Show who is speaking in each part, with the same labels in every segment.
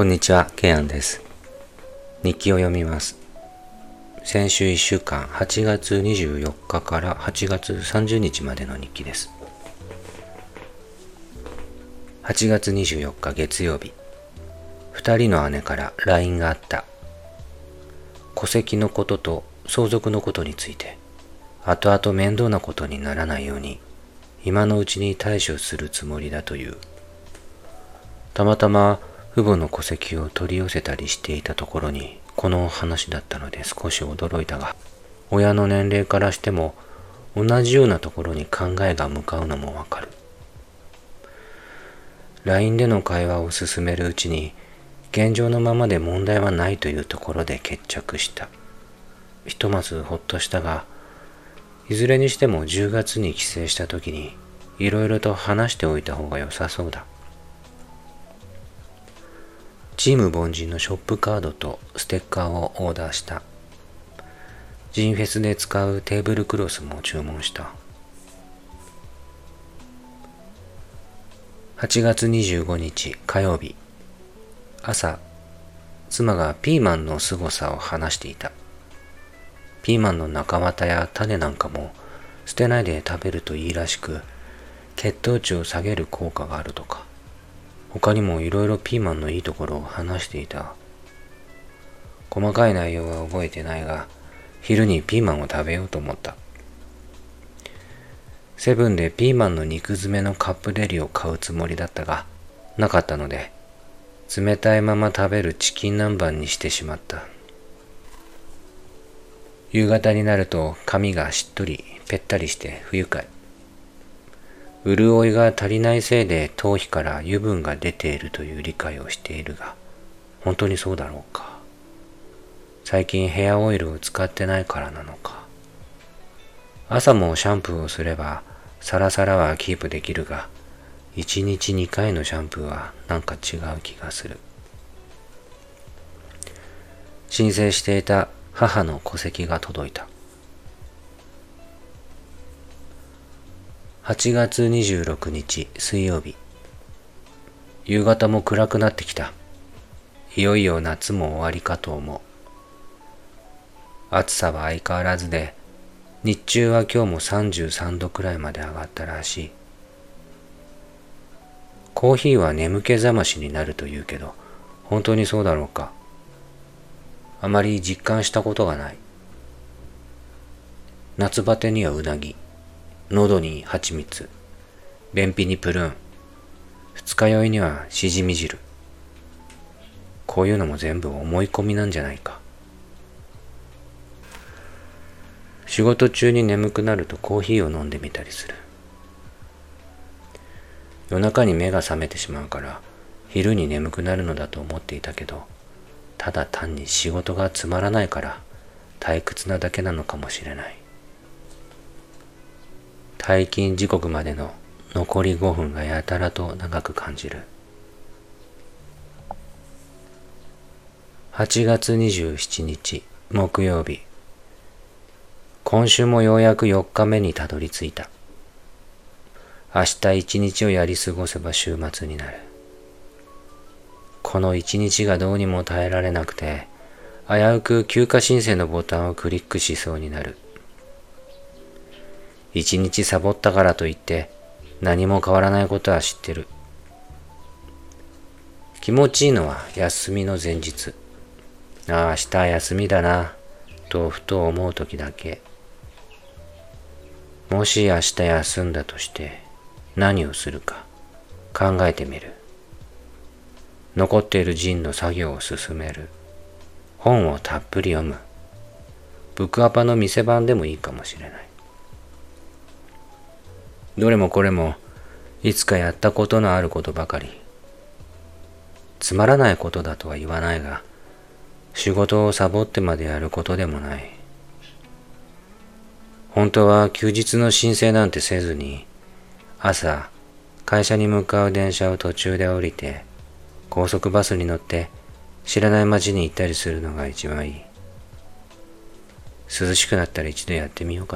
Speaker 1: こんにちは、ケイアンです。日記を読みます。先週1週間、8月24日から8月30日までの日記です。8月24日月曜日、2人の姉から LINE があった。戸籍のことと相続のことについて、後々面倒なことにならないように、今のうちに対処するつもりだという。たまたま父母の戸籍を取り寄せたりしていたところにこの話だったので少し驚いたが、親の年齢からしても同じようなところに考えが向かうのもわかる。LINE での会話を進めるうちに現状のままで問題はないというところで決着した。ひとまずほっとしたが、いずれにしても10月に帰省した時にいろいろと話しておいた方が良さそうだ。チーム凡人のショップカードとステッカーをオーダーした。ジンフェスで使うテーブルクロスも注文した。8月25日火曜日、朝、妻がピーマンの凄さを話していた。ピーマンの中綿や種なんかも捨てないで食べるといいらしく、血糖値を下げる効果があるとか。他にもいろいろピーマンのいいところを話していた。細かい内容は覚えてないが、昼にピーマンを食べようと思った。セブンでピーマンの肉詰めのカップデリを買うつもりだったが、なかったので、冷たいまま食べるチキン南蛮にしてしまった。夕方になると髪がしっとりぺったりして不愉快。潤いが足りないせいで頭皮から油分が出ているという理解をしているが、本当にそうだろうか。最近ヘアオイルを使ってないからなのか。朝もシャンプーをすればサラサラはキープできるが、1日2回のシャンプーはなんか違う気がする。申請していた母の戸籍が届いた。8月26日水曜日、夕方も暗くなってきた。いよいよ夏も終わりかと思う。暑さは相変わらずで、日中は今日も33度くらいまで上がったらしい。コーヒーは眠気覚ましになるというけど、本当にそうだろうか。あまり実感したことがない。夏バテにはうなぎ、喉に蜂蜜、便秘にプルーン、二日酔いにはしじみ汁。こういうのも全部思い込みなんじゃないか。仕事中に眠くなるとコーヒーを飲んでみたりする。夜中に目が覚めてしまうから昼に眠くなるのだと思っていたけど、ただ単に仕事がつまらないから退屈なだけなのかもしれない。退勤時刻までの残り5分がやたらと長く感じる。8月27日木曜日、今週もようやく4日目にたどり着いた。明日一日をやり過ごせば週末になる。この一日がどうにも耐えられなくて、危うく休暇申請のボタンをクリックしそうになる。一日サボったからといって何も変わらないことは知ってる。気持ちいいのは休みの前日。ああ、明日休みだなとふと思う時だけ。もし明日休んだとして何をするか考えてみる。残っているジンの作業を進める。本をたっぷり読む。ブックアパの店番でもいいかもしれない。どれもこれもいつかやったことのあることばかり。つまらないことだとは言わないが、仕事をサボってまでやることでもない。本当は休日の申請なんてせずに、朝会社に向かう電車を途中で降りて高速バスに乗って知らない街に行ったりするのが一番いい。涼しくなったら一度やってみようか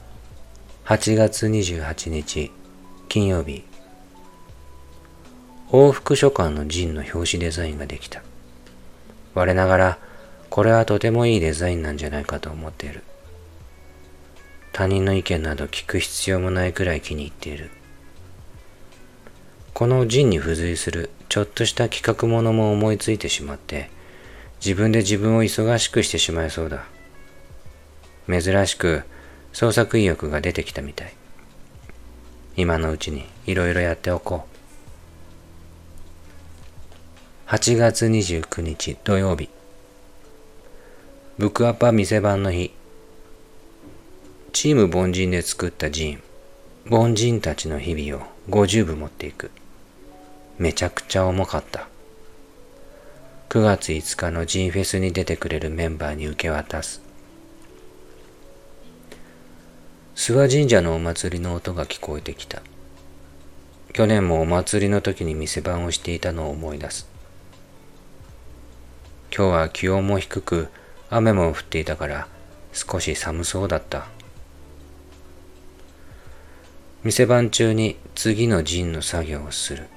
Speaker 1: な。8月28日金曜日、 往復書簡のジンの表紙デザインができた。我ながら、これはとてもいいデザインなんじゃないかと思っている。他人の意見など聞く必要もないくらい気に入っている。このジンに付随するちょっとした企画ものも思いついてしまって、自分で自分を忙しくしてしまいそうだ。珍しく創作意欲が出てきたみたい。今のうちにいろいろやっておこう。8月29日土曜日。ブックアッパー店番の日。チーム凡人で作ったジン、凡人たちの日々を50部持っていく。めちゃくちゃ重かった。9月5日のジンフェスに出てくれるメンバーに受け渡す。諏訪神社のお祭りの音が聞こえてきた。去年もお祭りの時に店番をしていたのを思い出す。今日は気温も低く、雨も降っていたから少し寒そうだった。店番中に次のジンの作業をする。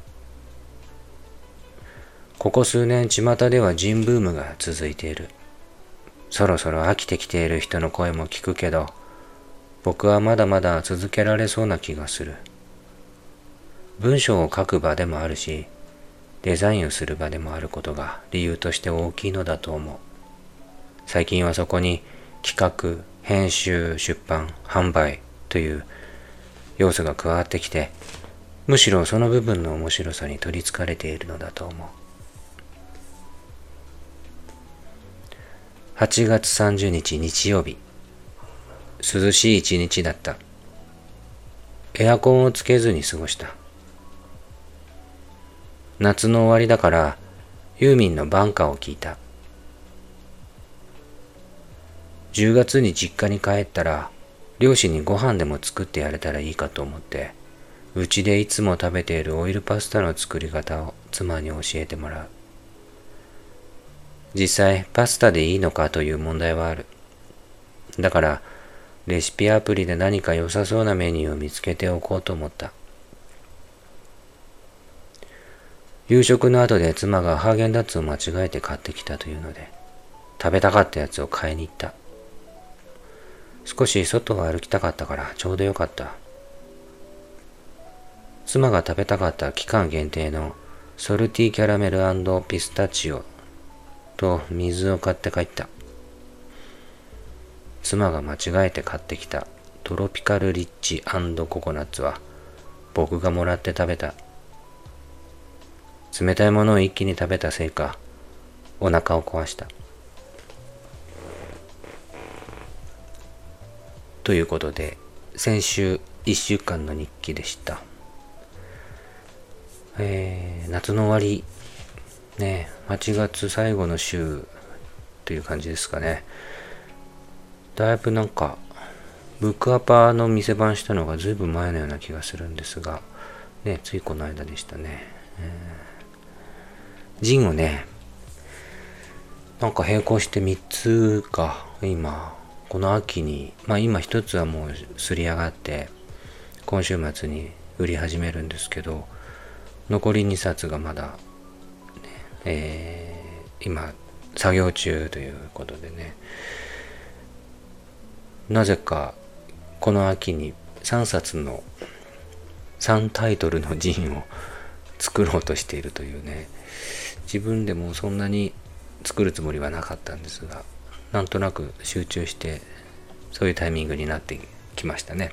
Speaker 1: ここ数年巷ではジンブームが続いている。そろそろ飽きてきている人の声も聞くけど、僕はまだまだ続けられそうな気がする。文章を書く場でもあるし、デザインをする場でもあることが理由として大きいのだと思う。最近はそこに企画、編集、出版、販売という要素が加わってきて、むしろその部分の面白さに取りつかれているのだと思う。8月30日日曜日。涼しい一日だった。エアコンをつけずに過ごした。夏の終わりだからユーミンの挽歌を聞いた。10月に実家に帰ったら両親にご飯でも作ってやれたらいいかと思って、うちでいつも食べているオイルパスタの作り方を妻に教えてもらう。実際パスタでいいのかという問題はある。だからレシピアプリで何か良さそうなメニューを見つけておこうと思った。夕食の後で妻がハーゲンダッツを間違えて買ってきたというので、食べたかったやつを買いに行った。少し外を歩きたかったからちょうどよかった。妻が食べたかった期間限定のソルティキャラメル&ピスタチオと水を買って帰った。妻が間違えて買ってきたトロピカルリッチ&ココナッツは僕がもらって食べた。冷たいものを一気に食べたせいか、お腹を壊した。ということで、先週1週間の日記でした。夏の終わり、ね、8月最後の週という感じですかね。だいぶなんか、ブックアパーの店番したのがずいぶん前のような気がするんですが、ね、ついこの間でしたね。ジンをね、なんか並行して3つが今、この秋に、今1つはもうすり上がって、今週末に売り始めるんですけど、残り2冊がまだ、今、作業中ということでね、なぜかこの秋に3冊の3タイトルのジンを作ろうとしているというね、自分でもそんなに作るつもりはなかったんですが、なんとなく集中してそういうタイミングになってきましたね。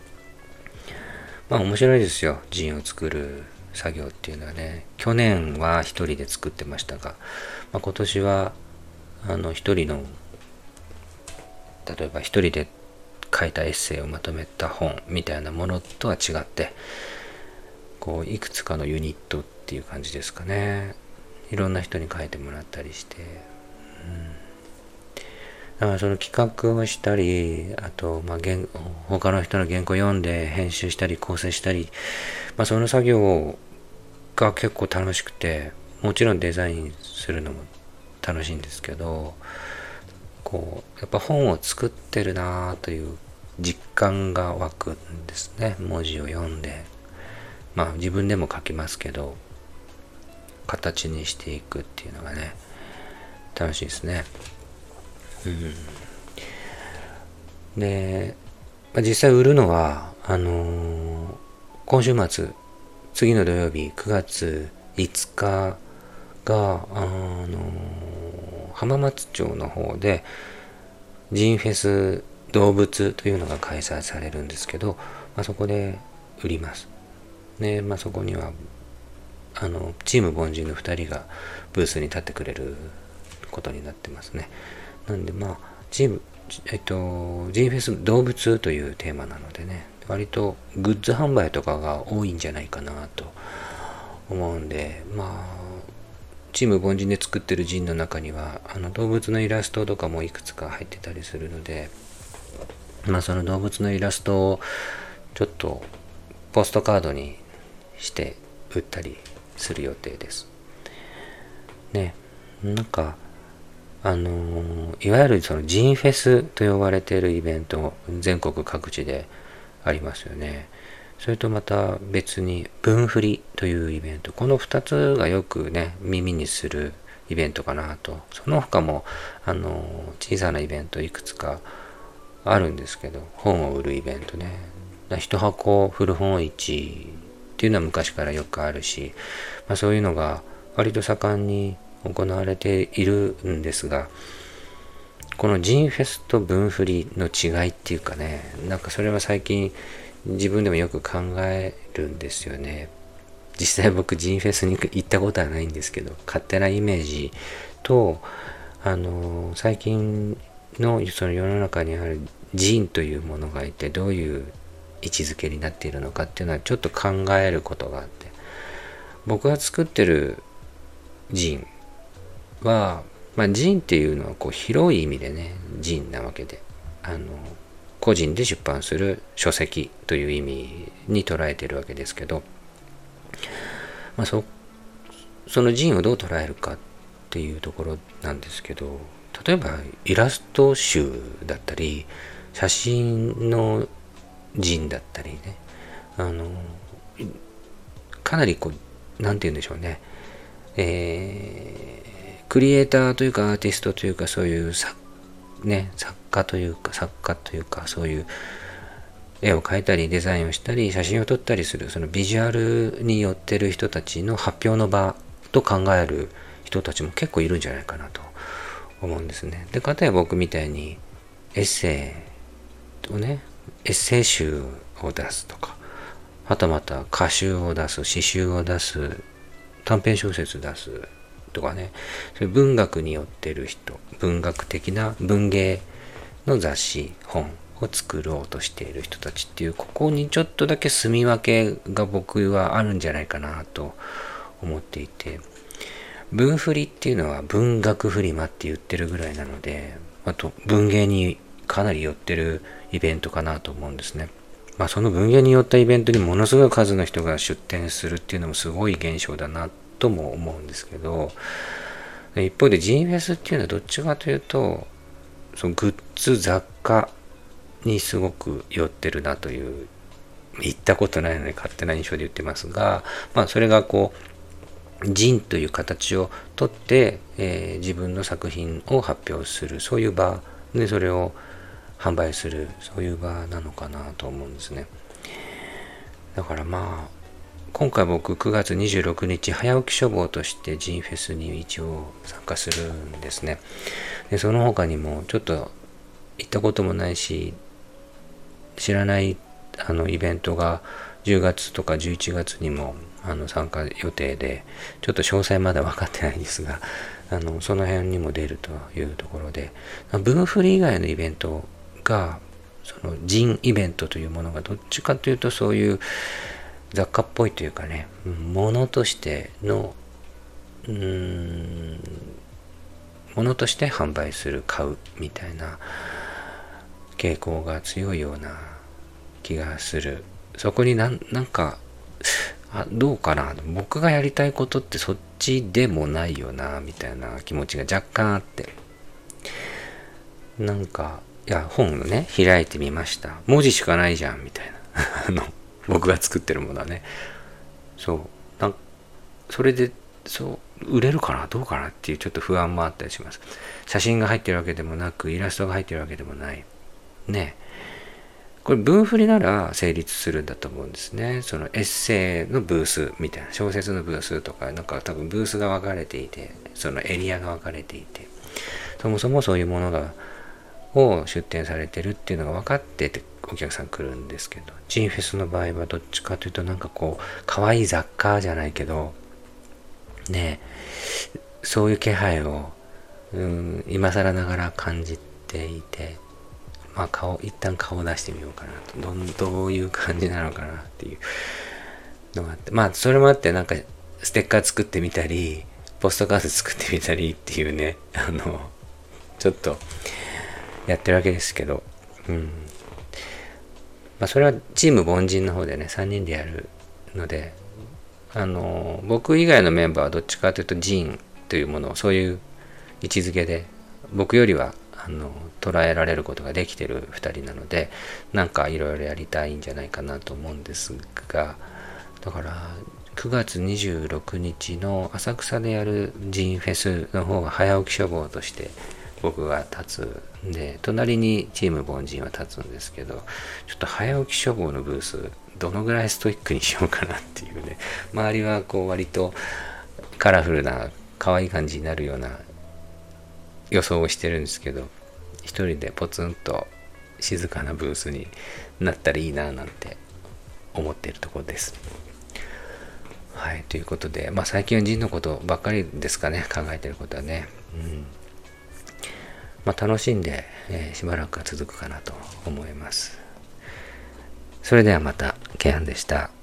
Speaker 1: 面白いですよ、ジンを作る作業っていうのはね。去年は一人で作ってましたが、今年は一人の、例えば一人で書いたエッセイをまとめた本みたいなものとは違って、こういくつかのユニットっていう感じですかね。いろんな人に書いてもらったりして、だからその企画をしたり、あと、他の人の原稿を読んで編集したり構成したり、その作業が結構楽しくて、もちろんデザインするのも楽しいんですけど、こうやっぱ本を作ってるなという実感が湧くんですね。文字を読んで、自分でも書きますけど、 形にしていくっていうのがね、楽しいですね。で、実際売るのは、今週末、次の土曜日、9月5日が、浜松町の方で、ジンフェス動物というのが開催されるんですけど、そこで売ります。で、そこには、チーム凡人の2人がブースに立ってくれることになってますね。なんでジンフェス動物というテーマなのでね、割とグッズ販売とかが多いんじゃないかなと思うんで、チーム凡人で作ってるジンの中には動物のイラストとかもいくつか入ってたりするので、その動物のイラストをちょっとポストカードにして売ったりする予定ですね。いわゆるそのジンフェスと呼ばれているイベント、全国各地でありますよね。それとまた別に分振りというイベント、この2つがよくね耳にするイベントかなと。その他も小さなイベントいくつかあるんですけど、本を売るイベントね、一箱古本市っていうのは昔からよくあるし、そういうのが割と盛んに行われているんですが、このジンフェスと分振りの違いっていうかね、それは最近自分でもよく考えるんですよね。実際僕ジンフェスに行ったことはないんですけど、勝手なイメージと最近のその世の中にあるジンというものがいて、どういう位置づけになっているのかっていうのはちょっと考えることがあって、僕が作ってるジンは、ジンっていうのは広い意味でねジンなわけで、個人で出版する書籍という意味に捉えているわけですけど、そのジンをどう捉えるかっていうところなんですけど、例えばイラスト集だったり写真のジンだったりね、かなりなんて言うんでしょうね、クリエイターというかアーティストというか、そういう作家というかそういう絵を描いたりデザインをしたり写真を撮ったりする、そのビジュアルに寄ってる人たちの発表の場と考える人たちも結構いるんじゃないかなと思うんですね。で、かたや僕みたいにエッセイをね、エッセイ集を出すとか、はたまた歌集を出す、詩集を出す、短編小説出すとかね、そういう文学に寄ってる人、文学的な文芸の雑誌、本を作ろうとしている人たちっていう、ここにちょっとだけ住み分けが僕はあるんじゃないかなと思っていて、文振りっていうのは文学フリマって言ってるぐらいなので、あと文芸にかなり寄ってるイベントかなと思うんですね。その文芸に寄ったイベントにものすごい数の人が出展するっていうのもすごい現象だなとも思うんですけど、一方でジンフェスっていうのはどっちかというと、そのグッズ雑貨にすごく寄ってるなという、行ったことないので勝手な印象で言ってますが、それがジンという形をとって、自分の作品を発表する、そういう場でそれを販売する、そういう場なのかなと思うんですね。だから今回僕9月26日早起き書房としてジンフェスに一応参加するんですね。で、その他にもちょっと行ったこともないし知らないイベントが10月とか11月にも参加予定で、ちょっと詳細まだ分かってないんですが、その辺にも出るというところで、分振り以外のイベントがそのジンイベントというものがどっちかというとそういう雑貨っぽいというかね、ものとしてのものとして販売する、買うみたいな傾向が強いような気がする。そこになんかどうかな、僕がやりたいことってそっちでもないよなみたいな気持ちが若干あって、本をね開いてみました。文字しかないじゃんみたいな僕が作ってるものはね、それで売れるかなどうかなっていうちょっと不安もあったりします。写真が入ってるわけでもなく、イラストが入ってるわけでもない。ね。これ文振りなら成立するんだと思うんですね。そのエッセイのブースみたいな、小説のブースとか、なんか多分ブースが分かれていて、そのエリアが分かれていて、そもそもそういうものを出展されてるっていうのが分かっててお客さん来るんですけど、ジンフェスの場合はどっちかというとなんかこう、可愛い雑貨じゃないけど、ね、そういう気配を、今更ながら感じていて、まあ一旦顔を出してみようかなと。どういう感じなのかなっていうのがあって。まあそれもあってなんかステッカー作ってみたり、ポストカード作ってみたりっていうね、ちょっとやってるわけですけど、まあそれはチーム凡人の方でね、3人でやるので、僕以外のメンバーはどっちかというとジーンというものをそういう位置づけで、僕よりは捉えられることができてる2人なので、なんかいろいろやりたいんじゃないかなと思うんですが、だから9月26日の浅草でやるジーンフェスの方が早起き書房として僕が立つんで、隣にチーム凡人は立つんですけど、ちょっと早起き書房のブースどのぐらいストイックにしようかなっていうね、周りはこう割とカラフルな可愛い感じになるような予想をしてるんですけど、一人でポツンと静かなブースになったらいいななんて思っているところです。はい、ということで、まあ最近はジンのことばっかりですかね、考えてることはね。まあ楽しんで、しばらくは続くかなと思います。それではまた、ケアンでした。